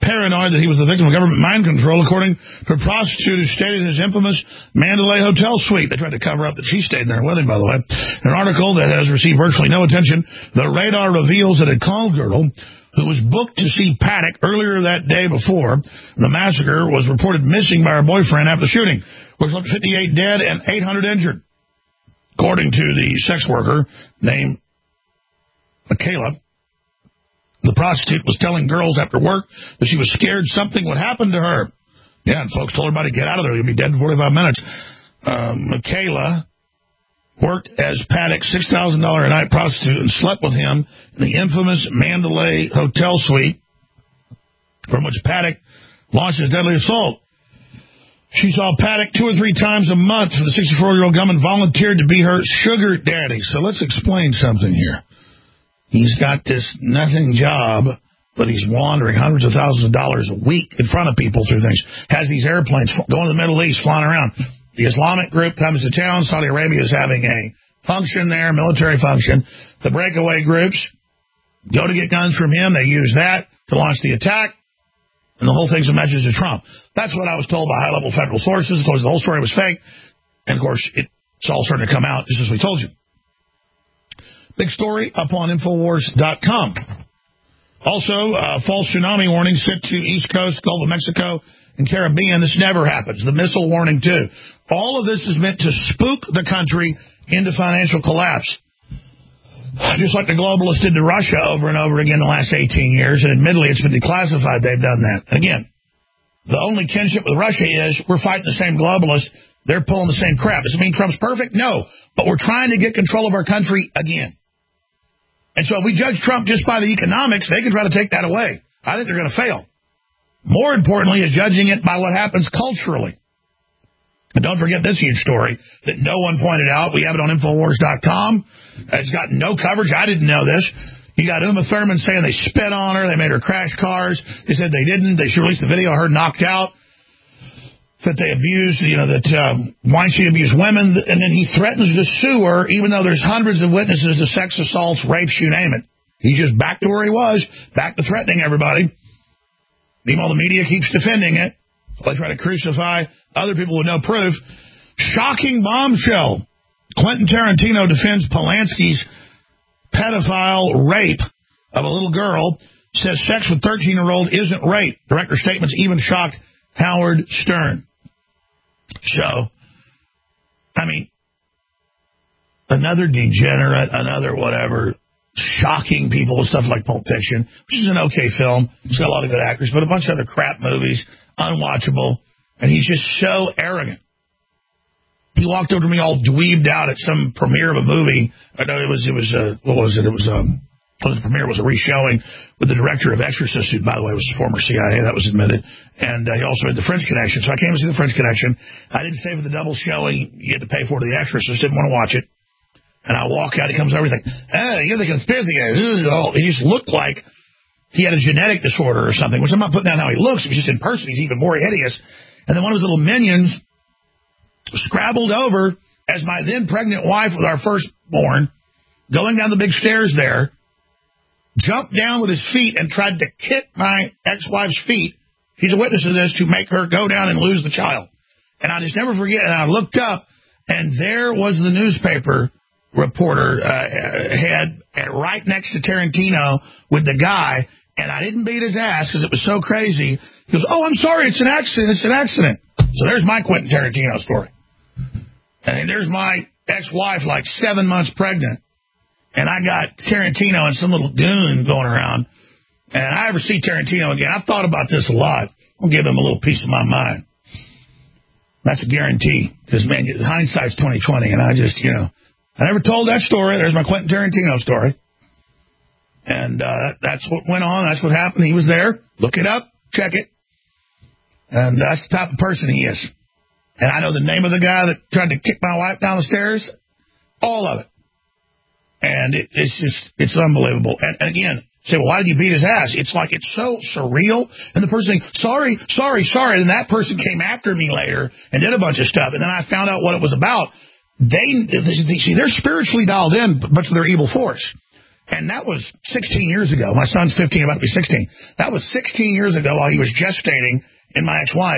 paranoid that he was the victim of government mind control, according to a prostitute who stayed in his infamous Mandalay Hotel suite. They tried to cover up that she stayed there with him, by the way. In an article that has received virtually no attention, the Radar reveals that a call girl who was booked to see Paddock earlier that day before the massacre was reported missing by her boyfriend after the shooting, which left fifty-eight dead and eight hundred injured. According to the sex worker named Michaela, the prostitute was telling girls after work that she was scared something would happen to her. Yeah, and folks told everybody, get out of there. You'll be dead in forty-five minutes. Um, Michaela worked as Paddock's six thousand dollars a night prostitute and slept with him in the infamous Mandalay Hotel suite from which Paddock launched his deadly assault. She saw Paddock two or three times a month. The sixty-four-year-old gunman volunteered to be her sugar daddy. So let's explain something here. He's got this nothing job, but he's laundering hundreds of thousands of dollars a week in front of people through things. Has these airplanes going to the Middle East, flying around. The Islamic group comes to town. Saudi Arabia is having a function there, military function. The breakaway groups go to get guns from him. They use that to launch the attack. And the whole thing's a message to Trump. That's what I was told by high-level federal sources. Of course, the whole story was fake. And, of course, it's all starting to come out just as we told you. Big story up on Infowars dot com. Also, uh, false tsunami warning sent to East Coast, Gulf of Mexico, and Caribbean. This never happens. The missile warning, too. All of this is meant to spook the country into financial collapse. Just like the globalists did to Russia over and over again the last eighteen years, and admittedly it's been declassified they've done that. Again, the only kinship with Russia is we're fighting the same globalists. They're pulling the same crap. Does it mean Trump's perfect? No. But we're trying to get control of our country again. And so if we judge Trump just by the economics, they can try to take that away. I think they're going to fail. More importantly is judging it by what happens culturally. And don't forget this huge story that no one pointed out. We have it on Infowars dot com. It's got no coverage. I didn't know this. You got Uma Thurman saying they spit on her. They made her crash cars. They said they didn't. They released the video of her knocked out. That they abused, you know, that um, Weinstein abused women. And then he threatens to sue her, even though there's hundreds of witnesses to sex assaults, rapes, you name it. He's just back to where he was, back to threatening everybody. Meanwhile, the media keeps defending it. They try to crucify other people with no proof. Shocking bombshell. Quentin Tarantino defends Polanski's pedophile rape of a little girl. Says sex with thirteen-year-old isn't rape. Director's statements even shocked Howard Stern. So, I mean, another degenerate, another whatever, shocking people with stuff like Pulp Fiction, which is an okay film. It's got a lot of good actors, but a bunch of other crap movies, unwatchable, and he's just so arrogant. He walked over to me all dweebed out at some premiere of a movie. I know it was, it was, uh, what was it? It was, um, well, the premiere was a re-showing with the director of Exorcist, who, by the way, was former C I A. That was admitted. And uh, he also had the French Connection. So I came to see the French Connection. I didn't stay for the double showing. You had to pay for the Exorcist. Didn't want to watch it. And I walk out. He comes over. He's like, oh, you're the conspiracy guy. He just looked like he had a genetic disorder or something, which I'm not putting down how he looks. If he's just in person, he's even more hideous. And then one of his little minions scrabbled over as my then pregnant wife with our firstborn, going down the big stairs there, jumped down with his feet and tried to kick my ex-wife's feet. He's a witness of this, to make her go down and lose the child. And I just never forget, and I looked up, and there was the newspaper reporter uh, head right next to Tarantino with the guy, and I didn't beat his ass because it was so crazy. He goes, oh, I'm sorry, it's an accident, it's an accident. So there's my Quentin Tarantino story. And there's my ex-wife, like seven months pregnant. And I got Tarantino and some little goon going around. And I ever see Tarantino again, I've thought about this a lot. I'll give him a little piece of my mind. That's a guarantee. Because, man, hindsight's twenty twenty. And I just, you know, I never told that story. There's my Quentin Tarantino story. And uh, that's what went on. That's what happened. He was there. Look it up. Check it. And that's the type of person he is. And I know the name of the guy that tried to kick my wife down the stairs. All of it. And it, it's just, it's unbelievable. And, and again, say, well, why did you beat his ass? It's like, it's so surreal. And the person saying, sorry, sorry, sorry. And that person came after me later and did a bunch of stuff. And then I found out what it was about. They, see, they're spiritually dialed in, but to their evil force. And that was sixteen years ago. My son's fifteen, about to be sixteen. That was sixteen years ago while he was gestating in my ex-wife.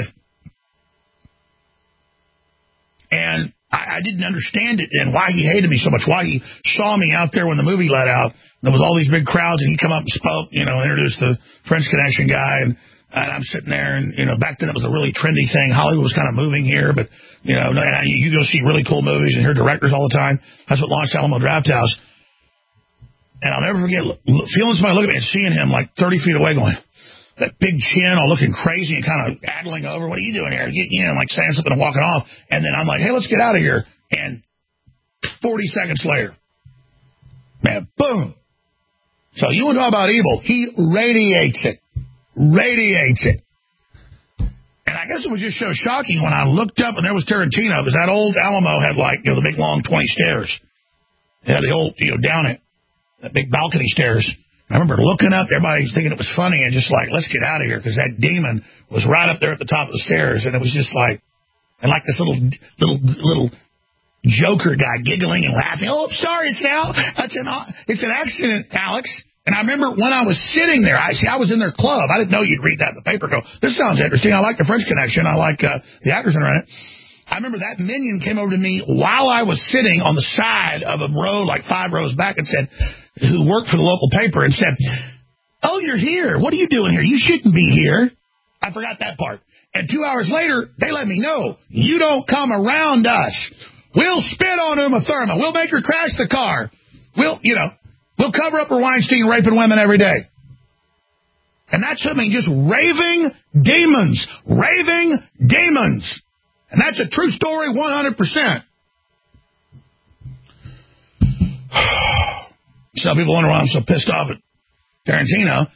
And I, I didn't understand it then, why he hated me so much, why he saw me out there when the movie let out. There was all these big crowds, and he come up and spoke, you know, introduced the French Connection guy, and, and I'm sitting there, and, you know, back then it was a really trendy thing. Hollywood was kind of moving here, but, you know, and I, you go see really cool movies and hear directors all the time. That's what launched Alamo Drafthouse. And I'll never forget feeling somebody look at me and seeing him like thirty feet away going, that big chin all looking crazy and kind of addling over. What are you doing here? You know, like saying something and walking off. And then I'm like, hey, let's get out of here. And forty seconds later, man, boom. So you know about evil. He radiates it. Radiates it. And I guess it was just so shocking when I looked up and there was Tarantino, because that old Alamo had like, you know, the big long twenty stairs. It had the old, you know, down it. That big balcony stairs. I remember looking up, everybody thinking it was funny, and just like, let's get out of here, because that demon was right up there at the top of the stairs, and it was just like, and like this little, little, little Joker guy giggling and laughing. Oh, I'm sorry, it's now, it's an, it's an accident, Alex. And I remember when I was sitting there, I see, I was in their club. I didn't know you'd read that in the paper. Go, this sounds interesting. I like the French Connection. I like uh, the actors that are in it. I remember that minion came over to me while I was sitting on the side of a row, like five rows back, and said, who worked for the local paper, and said, oh, you're here. What are you doing here? You shouldn't be here. I forgot that part. And two hours later, they let me know, you don't come around us. We'll spit on Uma Thurman. We'll make her crash the car. We'll, you know, we'll cover up her Weinstein raping women every day. And that's something, just raving demons. Raving demons. And that's a true story, one hundred percent. Some people wonder why I'm so pissed off at Tarantino.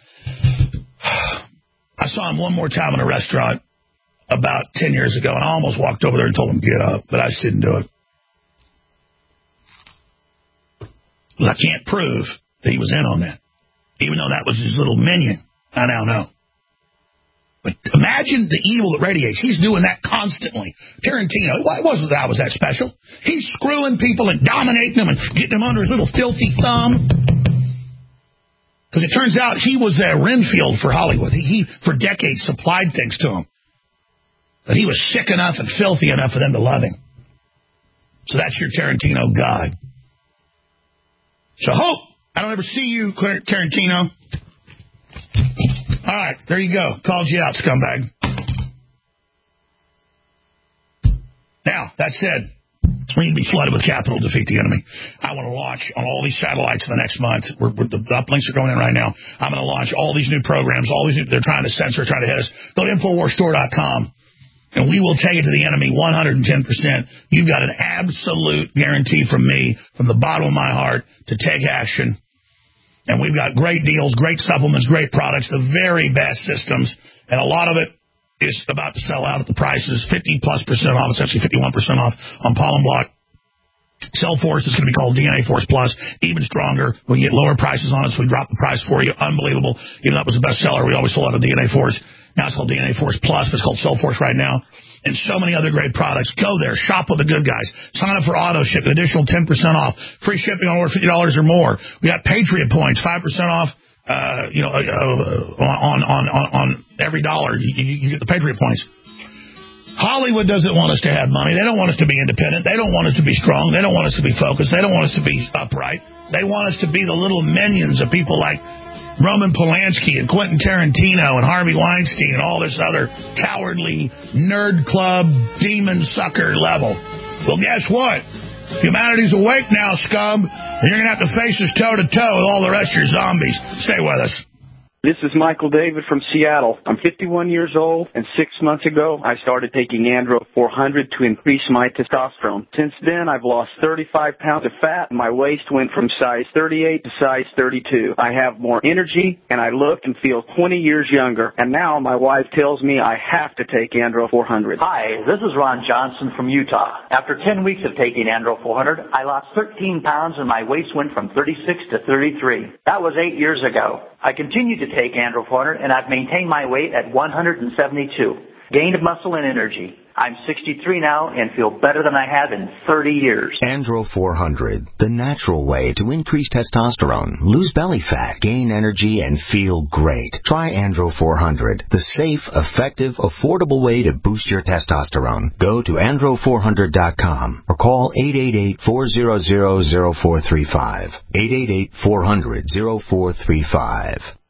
I saw him one more time in a restaurant about ten years ago, and I almost walked over there and told him to get up, but I just didn't do it. Because I can't prove that he was in on that, even though that was his little minion. I now know. But imagine the evil that radiates. He's doing that constantly. Tarantino, it wasn't that I was that special. He's screwing people and dominating them and getting them under his little filthy thumb. Because it turns out he was a Renfield for Hollywood. He, he, for decades, supplied things to him. But he was sick enough and filthy enough for them to love him. So that's your Tarantino God. So hope I don't ever see you, Tarantino. All right, there you go. Called you out, scumbag. Now, that said, we need to be flooded with capital to defeat the enemy. I want to launch on all these satellites in the next month. We're, we're, the uplinks are going in right now. I'm going to launch all these new programs, all these new, they're trying to censor, trying to hit us. Go to Infowars Store dot com, and we will take it to the enemy one hundred ten percent. You've got an absolute guarantee from me, from the bottom of my heart, to take action. And we've got great deals, great supplements, great products, the very best systems. And a lot of it is about to sell out at the prices, fifty plus percent off, essentially fifty-one percent off on Pollen Block. Cell Force is going to be called D N A Force Plus, even stronger. We get lower prices on it, so we drop the price for you. Unbelievable. Even though it was a bestseller, we always sold out of D N A Force. Now it's called D N A Force Plus, but it's called Cell Force right now. And so many other great products. Go there. Shop with the good guys. Sign up for auto ship, an additional ten percent off. Free shipping on over fifty dollars or more. We got Patriot points, five percent off, uh, you know, uh, on, on, on, on every dollar. You, you, you get the Patriot points. Hollywood doesn't want us to have money. They don't want us to be independent. They don't want us to be strong. They don't want us to be focused. They don't want us to be upright. They want us to be the little minions of people like Roman Polanski and Quentin Tarantino and Harvey Weinstein and all this other cowardly nerd club demon sucker level. Well, guess what? Humanity's awake now, scum, and you're going to have to face us toe-to-toe with all the rest of your zombies. Stay with us. This is Michael David from Seattle. I'm fifty-one years old, and six months ago, I started taking Andro four hundred to increase my testosterone. Since then, I've lost thirty-five pounds of fat, and my waist went from size thirty-eight to size thirty-two. I have more energy, and I look and feel twenty years younger. And now my wife tells me I have to take Andro four hundred. Hi, this is Ron Johnson from Utah. After ten weeks of taking Andro four hundred, I lost thirteen pounds, and my waist went from thirty-six to thirty-three. That was eight years ago. I continue to take Andro four hundred, and I've maintained my weight at one hundred seventy-two. Gained muscle and energy. I'm sixty-three now and feel better than I have in thirty years. Andro four hundred, the natural way to increase testosterone, lose belly fat, gain energy, and feel great. Try Andro four hundred, the safe, effective, affordable way to boost your testosterone. Go to andro four hundred dot com or call eight eight eight, four hundred, zero four three five. eight eight eight, four hundred, zero four three five.